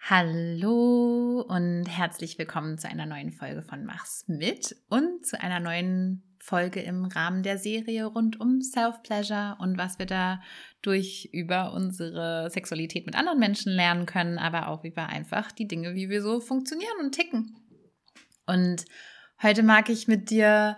Hallo und herzlich willkommen zu einer neuen Folge von Mach's mit und zu einer neuen Folge im Rahmen der Serie rund um Self-Pleasure und was wir da über unsere Sexualität mit anderen Menschen lernen können, aber auch über einfach die Dinge, wie wir so funktionieren und ticken. Und heute mag ich mit dir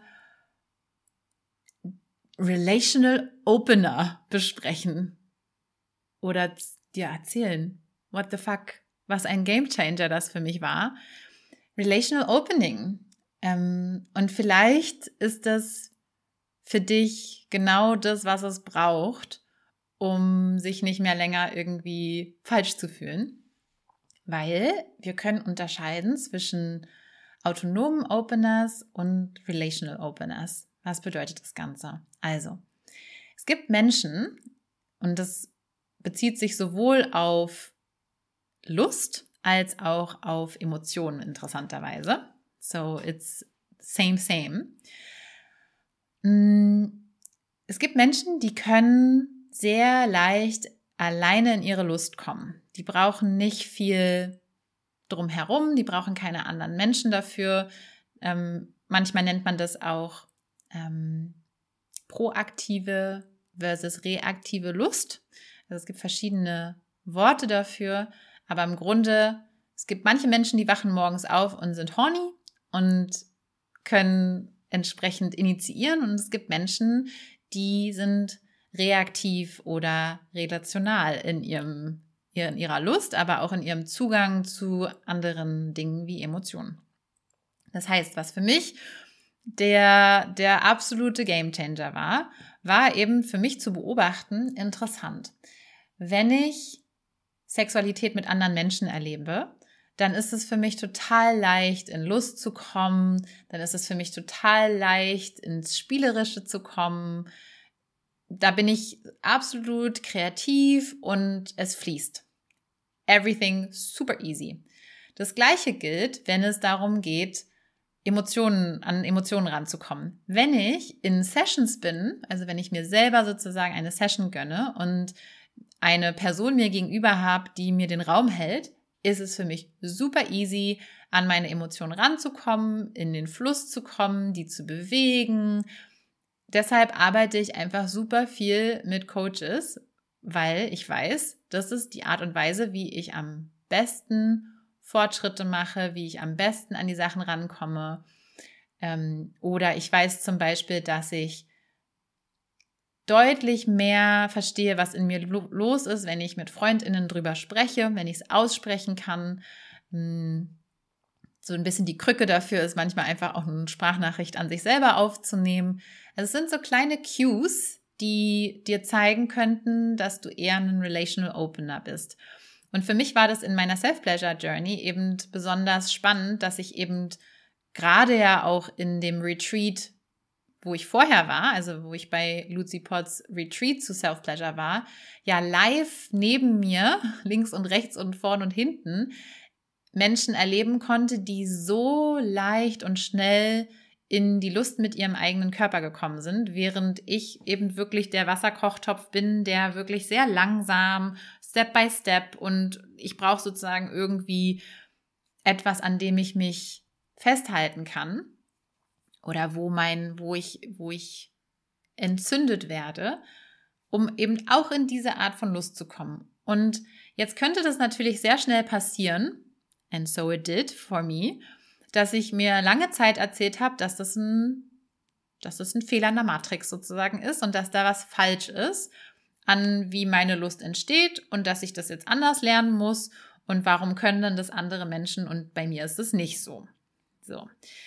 Relational Opener besprechen oder dir erzählen. What the fuck? Was ein Gamechanger das für mich war. Relational Opening. Und vielleicht ist das für dich genau das, was es braucht, um sich nicht mehr länger irgendwie falsch zu fühlen. Weil wir können unterscheiden zwischen autonomen Openers und Relational Openers. Was bedeutet das Ganze? Also, es gibt Menschen, und das bezieht sich sowohl auf Lust als auch auf Emotionen, interessanterweise. So, it's same. Es gibt Menschen, die können sehr leicht alleine in ihre Lust kommen. Die brauchen nicht viel drumherum, die brauchen keine anderen Menschen dafür. Manchmal nennt man das auch proaktive versus reaktive Lust. Also es gibt verschiedene Worte dafür. Aber im Grunde, es gibt manche Menschen, die wachen morgens auf und sind horny und können entsprechend initiieren. Und es gibt Menschen, die sind reaktiv oder relational in ihrer Lust, aber auch in ihrem Zugang zu anderen Dingen wie Emotionen. Das heißt, was für mich der absolute Gamechanger war eben für mich zu beobachten, interessant. Wenn ich Sexualität mit anderen Menschen erlebe, dann ist es für mich total leicht, in Lust zu kommen. Dann ist es für mich total leicht, ins Spielerische zu kommen. Da bin ich absolut kreativ und es fließt. Everything super easy. Das Gleiche gilt, wenn es darum geht, an Emotionen ranzukommen. Wenn ich in Sessions bin, also wenn ich mir selber sozusagen eine Session gönne und eine Person mir gegenüber habe, die mir den Raum hält, ist es für mich super easy, an meine Emotionen ranzukommen, in den Fluss zu kommen, die zu bewegen. Deshalb arbeite ich einfach super viel mit Coaches, weil ich weiß, das ist die Art und Weise, wie ich am besten Fortschritte mache, wie ich am besten an die Sachen rankomme. Oder ich weiß zum Beispiel, dass ich deutlich mehr verstehe, was in mir los ist, wenn ich mit FreundInnen drüber spreche, wenn ich es aussprechen kann. So ein bisschen die Krücke dafür ist manchmal einfach auch eine Sprachnachricht an sich selber aufzunehmen. Also es sind so kleine Cues, die dir zeigen könnten, dass du eher ein Relational Opener bist. Und für mich war das in meiner Self-Pleasure-Journey eben besonders spannend, dass ich eben gerade ja auch in dem Retreat, wo ich vorher war, also wo ich bei Lucy Potts Retreat zu Self-Pleasure war, ja live neben mir, links und rechts und vorn und hinten, Menschen erleben konnte, die so leicht und schnell in die Lust mit ihrem eigenen Körper gekommen sind, während ich eben wirklich der Wasserkochtopf bin, der wirklich sehr langsam, Step by Step, und ich brauche sozusagen irgendwie etwas, an dem ich mich festhalten kann. Oder wo ich entzündet werde, um eben auch in diese Art von Lust zu kommen. Und jetzt könnte das natürlich sehr schnell passieren, and so it did for me, dass ich mir lange Zeit erzählt habe, dass das ein Fehler in der Matrix sozusagen ist und dass da was falsch ist, an wie meine Lust entsteht und dass ich das jetzt anders lernen muss und warum können denn das andere Menschen und bei mir ist es nicht so. So.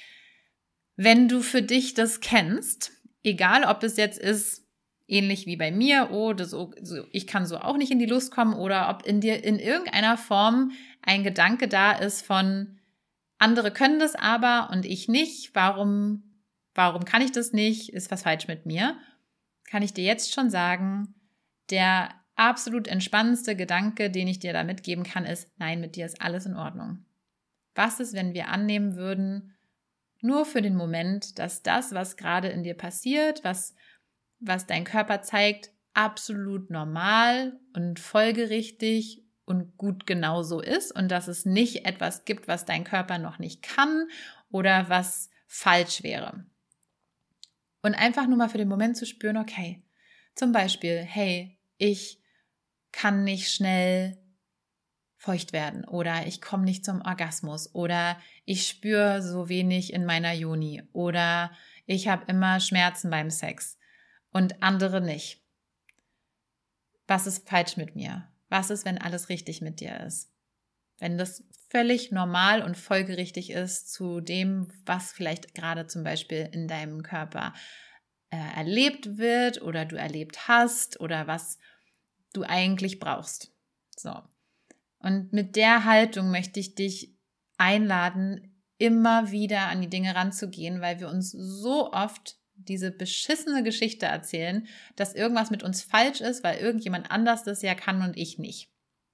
Wenn du für dich das kennst, egal ob es jetzt ist, ähnlich wie bei mir, ich kann so auch nicht in die Lust kommen, oder ob in dir in irgendeiner Form ein Gedanke da ist von, andere können das aber und ich nicht, warum kann ich das nicht, ist was falsch mit mir, kann ich dir jetzt schon sagen, der absolut entspannendste Gedanke, den ich dir da mitgeben kann, ist, nein, mit dir ist alles in Ordnung. Was ist, wenn wir annehmen würden, nur für den Moment, dass das, was gerade in dir passiert, was dein Körper zeigt, absolut normal und folgerichtig und gut genau so ist und dass es nicht etwas gibt, was dein Körper noch nicht kann oder was falsch wäre. Und einfach nur mal für den Moment zu spüren, okay, zum Beispiel, hey, ich kann nicht schnell feucht werden oder ich komme nicht zum Orgasmus oder ich spüre so wenig in meiner Yoni oder ich habe immer Schmerzen beim Sex und andere nicht. Was ist falsch mit mir? Was ist, wenn alles richtig mit dir ist? Wenn das völlig normal und folgerichtig ist zu dem, was vielleicht gerade zum Beispiel in deinem Körper erlebt wird oder du erlebt hast oder was du eigentlich brauchst. So. Und mit der Haltung möchte ich dich einladen, immer wieder an die Dinge ranzugehen, weil wir uns so oft diese beschissene Geschichte erzählen, dass irgendwas mit uns falsch ist, weil irgendjemand anders das ja kann und ich nicht.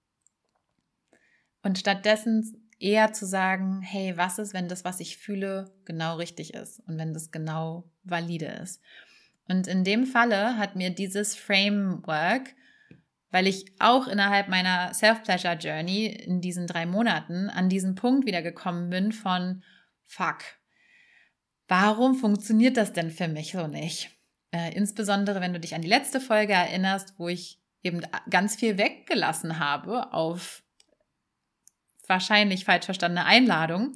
Und stattdessen eher zu sagen, hey, was ist, wenn das, was ich fühle, genau richtig ist und wenn das genau valide ist. Und in dem Falle hat mir dieses Framework, weil ich auch innerhalb meiner Self-Pleasure-Journey in diesen 3 Monaten an diesen Punkt wieder gekommen bin von fuck, warum funktioniert das denn für mich so nicht? Insbesondere, wenn du dich an die letzte Folge erinnerst, wo ich eben ganz viel weggelassen habe auf wahrscheinlich falsch verstandene Einladung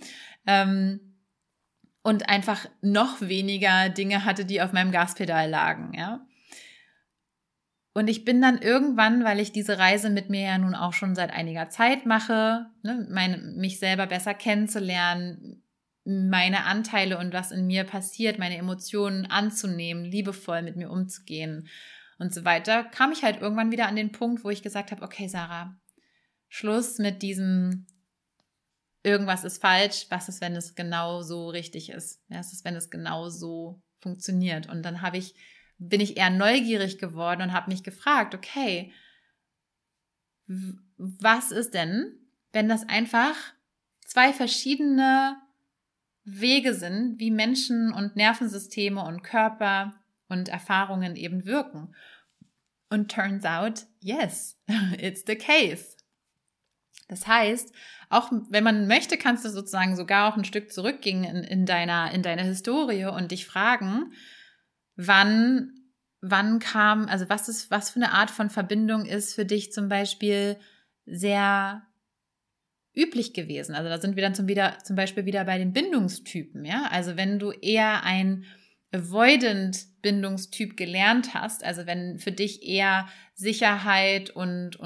und einfach noch weniger Dinge hatte, die auf meinem Gaspedal lagen, ja. Und ich bin dann irgendwann, weil ich diese Reise mit mir ja nun auch schon seit einiger Zeit mache, mich selber besser kennenzulernen, meine Anteile und was in mir passiert, meine Emotionen anzunehmen, liebevoll mit mir umzugehen und so weiter, kam ich halt irgendwann wieder an den Punkt, wo ich gesagt habe, okay, Sarah, Schluss mit diesem irgendwas ist falsch, was ist, wenn es genau so richtig ist? Was ist, wenn es genau so funktioniert? Und dann bin ich eher neugierig geworden und habe mich gefragt, okay, was ist denn, wenn das einfach 2 verschiedene Wege sind, wie Menschen und Nervensysteme und Körper und Erfahrungen eben wirken? Und turns out, yes, it's the case. Das heißt, auch wenn man möchte, kannst du sozusagen sogar auch ein Stück zurückgehen in deine Historie und dich fragen, wann kam, also was für eine Art von Verbindung ist für dich zum Beispiel sehr üblich gewesen. Also da sind wir dann zum Beispiel wieder bei den Bindungstypen, ja. Also wenn du eher ein avoidant Bindungstyp gelernt hast, also wenn für dich eher Sicherheit und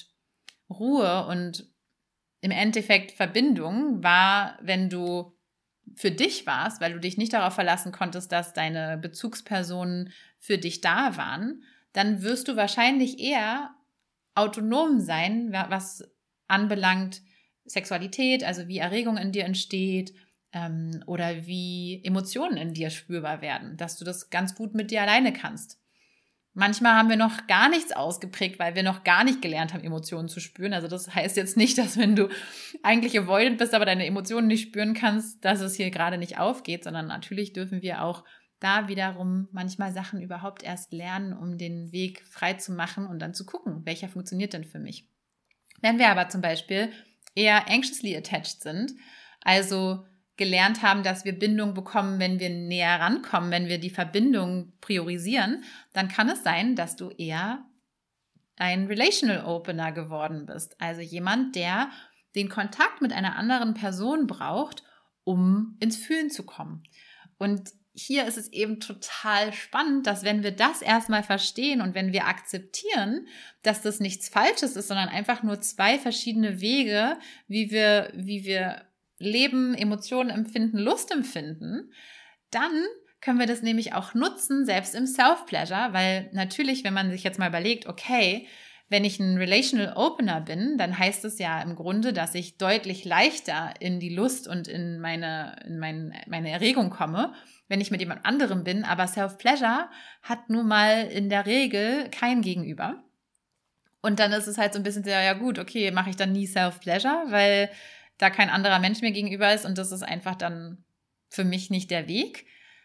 Ruhe und im Endeffekt Verbindung war, wenn du für dich warst, weil du dich nicht darauf verlassen konntest, dass deine Bezugspersonen für dich da waren, dann wirst du wahrscheinlich eher autonom sein, was anbelangt Sexualität, also wie Erregung in dir entsteht oder wie Emotionen in dir spürbar werden, dass du das ganz gut mit dir alleine kannst. Manchmal haben wir noch gar nichts ausgeprägt, weil wir noch gar nicht gelernt haben, Emotionen zu spüren. Also das heißt jetzt nicht, dass wenn du eigentlich avoidant bist, aber deine Emotionen nicht spüren kannst, dass es hier gerade nicht aufgeht, sondern natürlich dürfen wir auch da wiederum manchmal Sachen überhaupt erst lernen, um den Weg frei zu machen und dann zu gucken, welcher funktioniert denn für mich. Wenn wir aber zum Beispiel eher anxiously attached sind, also gelernt haben, dass wir Bindung bekommen, wenn wir näher rankommen, wenn wir die Verbindung priorisieren, dann kann es sein, dass du eher ein Relational Opener geworden bist. Also jemand, der den Kontakt mit einer anderen Person braucht, um ins Fühlen zu kommen. Und hier ist es eben total spannend, dass wenn wir das erstmal verstehen und wenn wir akzeptieren, dass das nichts Falsches ist, sondern einfach nur 2 verschiedene Wege, wie wir Leben, Emotionen empfinden, Lust empfinden, dann können wir das nämlich auch nutzen, selbst im Self-Pleasure, weil natürlich, wenn man sich jetzt mal überlegt, okay, wenn ich ein Relational Opener bin, dann heißt es ja im Grunde, dass ich deutlich leichter in die Lust und in meine Erregung komme, wenn ich mit jemand anderem bin, aber Self-Pleasure hat nun mal in der Regel kein Gegenüber. Und dann ist es halt so ein bisschen sehr, ja gut, okay, mache ich dann nie Self-Pleasure, weil da kein anderer Mensch mir gegenüber ist und das ist einfach dann für mich nicht der Weg.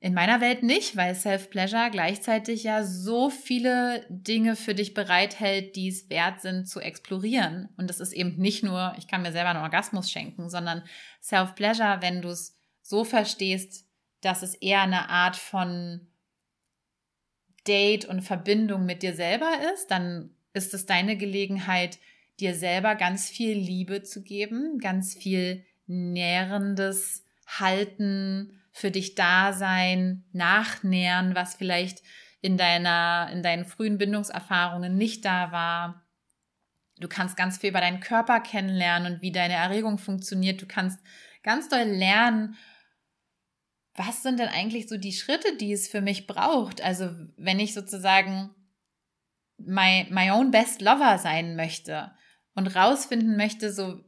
In meiner Welt nicht, weil Self-Pleasure gleichzeitig ja so viele Dinge für dich bereithält, die es wert sind zu explorieren. Und das ist eben nicht nur, ich kann mir selber einen Orgasmus schenken, sondern Self-Pleasure, wenn du es so verstehst, dass es eher eine Art von Date und Verbindung mit dir selber ist, dann ist es deine Gelegenheit, dir selber ganz viel Liebe zu geben, ganz viel nährendes Halten, für dich da sein, nachnähern, was vielleicht in deinen frühen Bindungserfahrungen nicht da war. Du kannst ganz viel über deinen Körper kennenlernen und wie deine Erregung funktioniert. Du kannst ganz doll lernen, was sind denn eigentlich so die Schritte, die es für mich braucht? Also wenn ich sozusagen my own best lover sein möchte und rausfinden möchte, so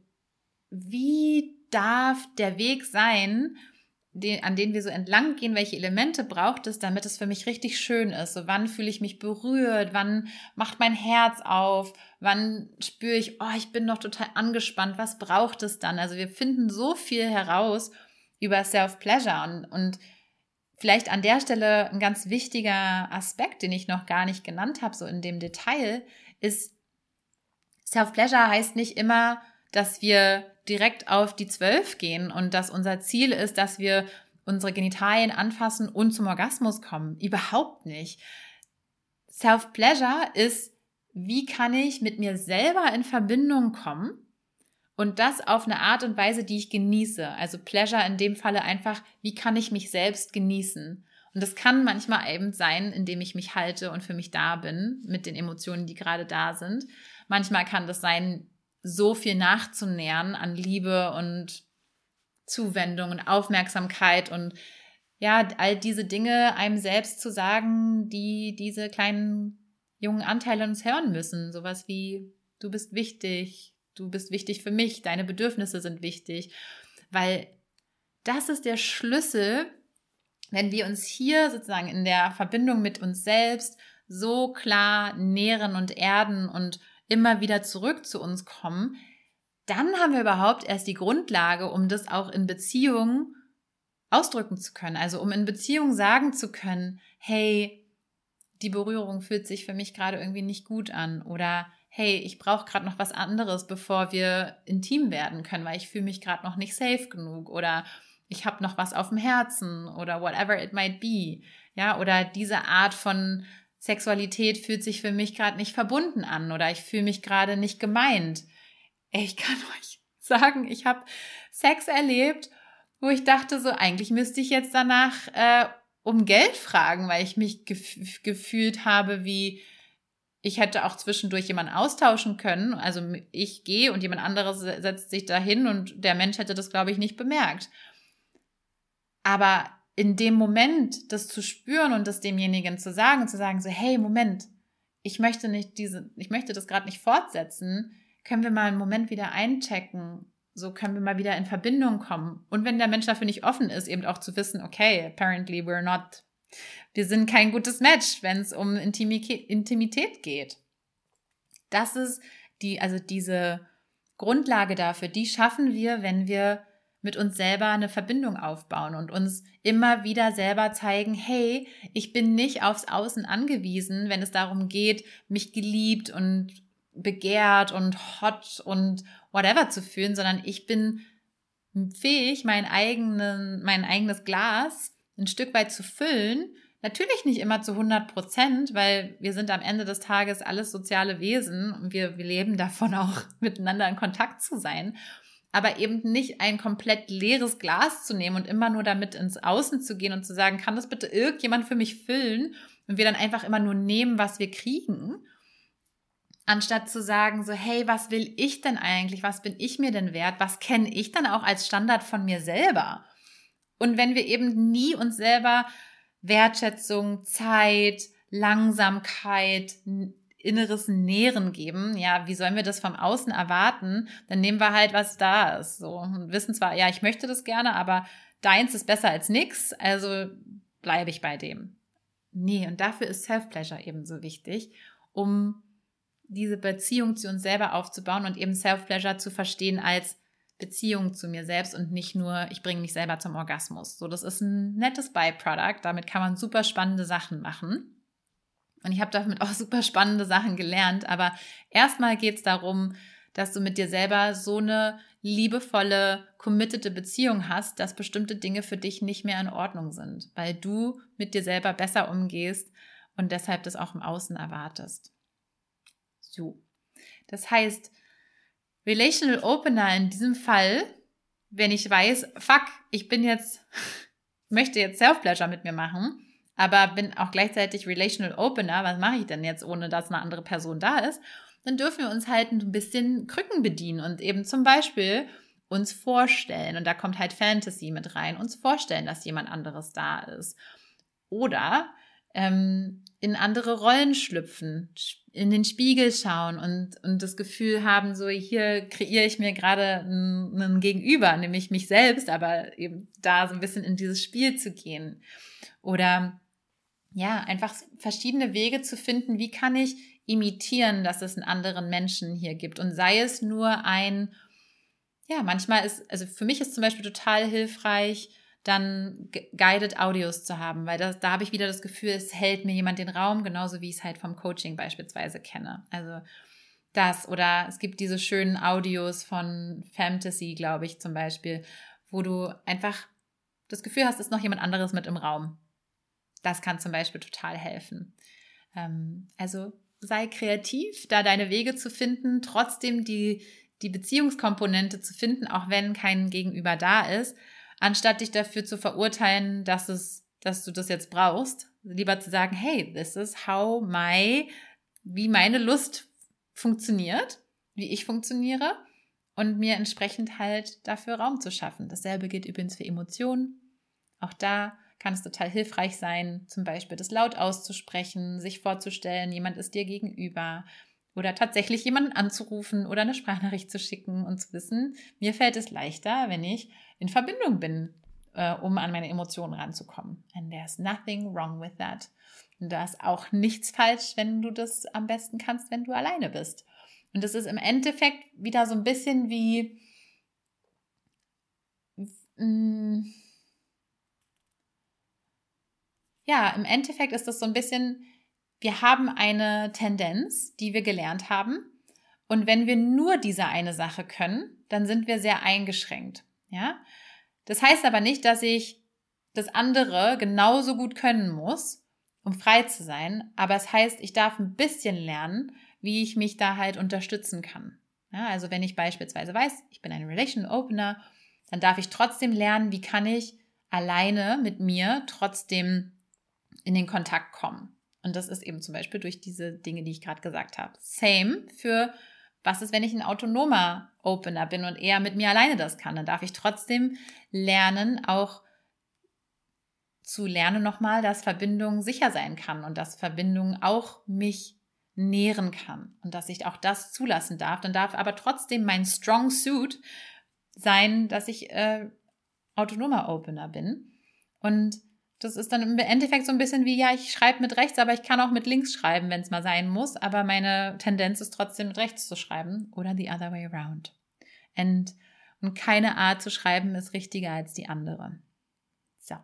wie darf der Weg sein, an denen wir so entlang gehen, welche Elemente braucht es, damit es für mich richtig schön ist. So, wann fühle ich mich berührt, wann macht mein Herz auf, wann spüre ich, oh, ich bin noch total angespannt, was braucht es dann? Also wir finden so viel heraus über Self-Pleasure und vielleicht an der Stelle ein ganz wichtiger Aspekt, den ich noch gar nicht genannt habe, so in dem Detail, ist, Self-Pleasure heißt nicht immer, dass wir direkt auf die 12 gehen und dass unser Ziel ist, dass wir unsere Genitalien anfassen und zum Orgasmus kommen. Überhaupt nicht. Self-Pleasure ist, wie kann ich mit mir selber in Verbindung kommen und das auf eine Art und Weise, die ich genieße. Also Pleasure in dem Falle einfach, wie kann ich mich selbst genießen? Und das kann manchmal eben sein, indem ich mich halte und für mich da bin mit den Emotionen, die gerade da sind. Manchmal kann das sein, so viel nachzunähern an Liebe und Zuwendung und Aufmerksamkeit und ja, all diese Dinge einem selbst zu sagen, die diese kleinen jungen Anteile uns hören müssen. Sowas wie, du bist wichtig für mich, deine Bedürfnisse sind wichtig. Weil das ist der Schlüssel, wenn wir uns hier sozusagen in der Verbindung mit uns selbst so klar nähren und erden und immer wieder zurück zu uns kommen, dann haben wir überhaupt erst die Grundlage, um das auch in Beziehungen ausdrücken zu können. Also um in Beziehungen sagen zu können, hey, die Berührung fühlt sich für mich gerade irgendwie nicht gut an oder hey, ich brauche gerade noch was anderes, bevor wir intim werden können, weil ich fühle mich gerade noch nicht safe genug oder ich habe noch was auf dem Herzen oder whatever it might be. Ja, oder diese Art von Sexualität fühlt sich für mich gerade nicht verbunden an oder ich fühle mich gerade nicht gemeint. Ich kann euch sagen, ich habe Sex erlebt, wo ich dachte so, eigentlich müsste ich jetzt danach um Geld fragen, weil ich mich gefühlt habe, wie ich hätte auch zwischendurch jemanden austauschen können. Also ich gehe und jemand anderes setzt sich dahin und der Mensch hätte das, glaube ich, nicht bemerkt. Aber in dem Moment, das zu spüren und das demjenigen zu sagen so, hey, Moment, ich möchte das gerade nicht fortsetzen, können wir mal einen Moment wieder einchecken, so können wir mal wieder in Verbindung kommen. Und wenn der Mensch dafür nicht offen ist, eben auch zu wissen, okay, apparently wir sind kein gutes Match, wenn es um Intimität geht. Das ist diese Grundlage dafür, die schaffen wir, wenn wir mit uns selber eine Verbindung aufbauen und uns immer wieder selber zeigen, hey, ich bin nicht aufs Außen angewiesen, wenn es darum geht, mich geliebt und begehrt und hot und whatever zu fühlen, sondern ich bin fähig, mein eigenes Glas ein Stück weit zu füllen. Natürlich nicht immer zu 100%, weil wir sind am Ende des Tages alles soziale Wesen und wir leben davon auch miteinander in Kontakt zu sein. Aber eben nicht ein komplett leeres Glas zu nehmen und immer nur damit ins Außen zu gehen und zu sagen, kann das bitte irgendjemand für mich füllen? Und wir dann einfach immer nur nehmen, was wir kriegen, anstatt zu sagen so, hey, was will ich denn eigentlich? Was bin ich mir denn wert? Was kenne ich dann auch als Standard von mir selber? Und wenn wir eben nie uns selber Wertschätzung, Zeit, Langsamkeit, inneres Nähren geben, ja, wie sollen wir das vom Außen erwarten? Dann nehmen wir halt, was da ist. So, und wissen zwar, ja, ich möchte das gerne, aber deins ist besser als nix, also bleibe ich bei dem. Nee, und dafür ist Self-Pleasure eben so wichtig, um diese Beziehung zu uns selber aufzubauen und eben Self-Pleasure zu verstehen als Beziehung zu mir selbst und nicht nur, ich bringe mich selber zum Orgasmus. So, das ist ein nettes Byproduct. Damit kann man super spannende Sachen machen. Und ich habe damit auch super spannende Sachen gelernt. Aber erstmal geht es darum, dass du mit dir selber so eine liebevolle, committede Beziehung hast, dass bestimmte Dinge für dich nicht mehr in Ordnung sind, weil du mit dir selber besser umgehst und deshalb das auch im Außen erwartest. So. Das heißt, Relational Opener in diesem Fall, wenn ich weiß, fuck, möchte jetzt Self-Pleasure mit mir machen, aber bin auch gleichzeitig Relational Opener, was mache ich denn jetzt, ohne dass eine andere Person da ist? Dann dürfen wir uns halt ein bisschen Krücken bedienen und eben zum Beispiel uns vorstellen, und da kommt halt Fantasy mit rein, uns vorstellen, dass jemand anderes da ist. Oder in andere Rollen schlüpfen, in den Spiegel schauen und das Gefühl haben, so hier kreiere ich mir gerade einen Gegenüber, nämlich mich selbst, aber eben da so ein bisschen in dieses Spiel zu gehen. Oder ja, einfach verschiedene Wege zu finden, wie kann ich imitieren, dass es einen anderen Menschen hier gibt. Und sei es nur manchmal also für mich ist zum Beispiel total hilfreich, dann Guided Audios zu haben, weil da habe ich wieder das Gefühl, es hält mir jemand den Raum, genauso wie ich es halt vom Coaching beispielsweise kenne. Also das, oder es gibt diese schönen Audios von Fantasy, glaube ich, zum Beispiel, wo du einfach das Gefühl hast, es ist noch jemand anderes mit im Raum. Das kann zum Beispiel total helfen. Also sei kreativ, da deine Wege zu finden, trotzdem die Beziehungskomponente zu finden, auch wenn kein Gegenüber da ist, anstatt dich dafür zu verurteilen, dass du das jetzt brauchst. Lieber zu sagen, hey, this is wie meine Lust funktioniert, wie ich funktioniere und mir entsprechend halt dafür Raum zu schaffen. Dasselbe gilt übrigens für Emotionen. Auch da kann es total hilfreich sein, zum Beispiel das laut auszusprechen, sich vorzustellen, jemand ist dir gegenüber oder tatsächlich jemanden anzurufen oder eine Sprachnachricht zu schicken und zu wissen, mir fällt es leichter, wenn ich in Verbindung bin, um an meine Emotionen ranzukommen. And there's nothing wrong with that. Und da ist auch nichts falsch, wenn du das am besten kannst, wenn du alleine bist. Und das ist im Endeffekt wieder so ein bisschen wie im Endeffekt ist das so ein bisschen, wir haben eine Tendenz, die wir gelernt haben. Und wenn wir nur diese eine Sache können, dann sind wir sehr eingeschränkt. Ja? Das heißt aber nicht, dass ich das andere genauso gut können muss, um frei zu sein. Aber es heißt, ich darf ein bisschen lernen, wie ich mich da halt unterstützen kann. Ja, also wenn ich beispielsweise weiß, ich bin ein Relational Opener, dann darf ich trotzdem lernen, wie kann ich alleine mit mir trotzdem in den Kontakt kommen. Und das ist eben zum Beispiel durch diese Dinge, die ich gerade gesagt habe. Same für, was ist, wenn ich ein autonomer Opener bin und eher mit mir alleine das kann? Dann darf ich trotzdem lernen, auch zu lernen nochmal, dass Verbindung sicher sein kann und dass Verbindung auch mich nähren kann und dass ich auch das zulassen darf. Dann darf aber trotzdem mein Strong Suit sein, dass ich autonomer Opener bin. Und das ist dann im Endeffekt so ein bisschen wie, ja, ich schreibe mit rechts, aber ich kann auch mit links schreiben, wenn es mal sein muss. Aber meine Tendenz ist trotzdem mit rechts zu schreiben oder the other way around. Und keine Art zu schreiben ist richtiger als die andere. So.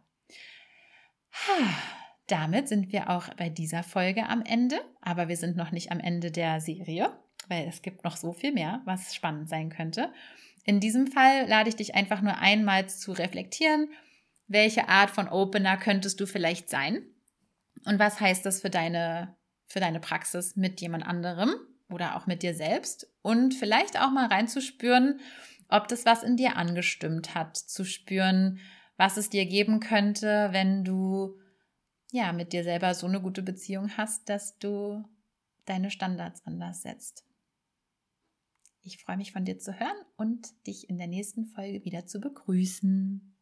Damit sind wir auch bei dieser Folge am Ende. Aber wir sind noch nicht am Ende der Serie, weil es gibt noch so viel mehr, was spannend sein könnte. In diesem Fall lade ich dich einfach nur einmal zu reflektieren, welche Art von Opener könntest du vielleicht sein? Und was heißt das für deine Praxis mit jemand anderem oder auch mit dir selbst? Und vielleicht auch mal reinzuspüren, ob das was in dir angestimmt hat, zu spüren, was es dir geben könnte, wenn du mit dir selber so eine gute Beziehung hast, dass du deine Standards anders setzt. Ich freue mich, von dir zu hören und dich in der nächsten Folge wieder zu begrüßen.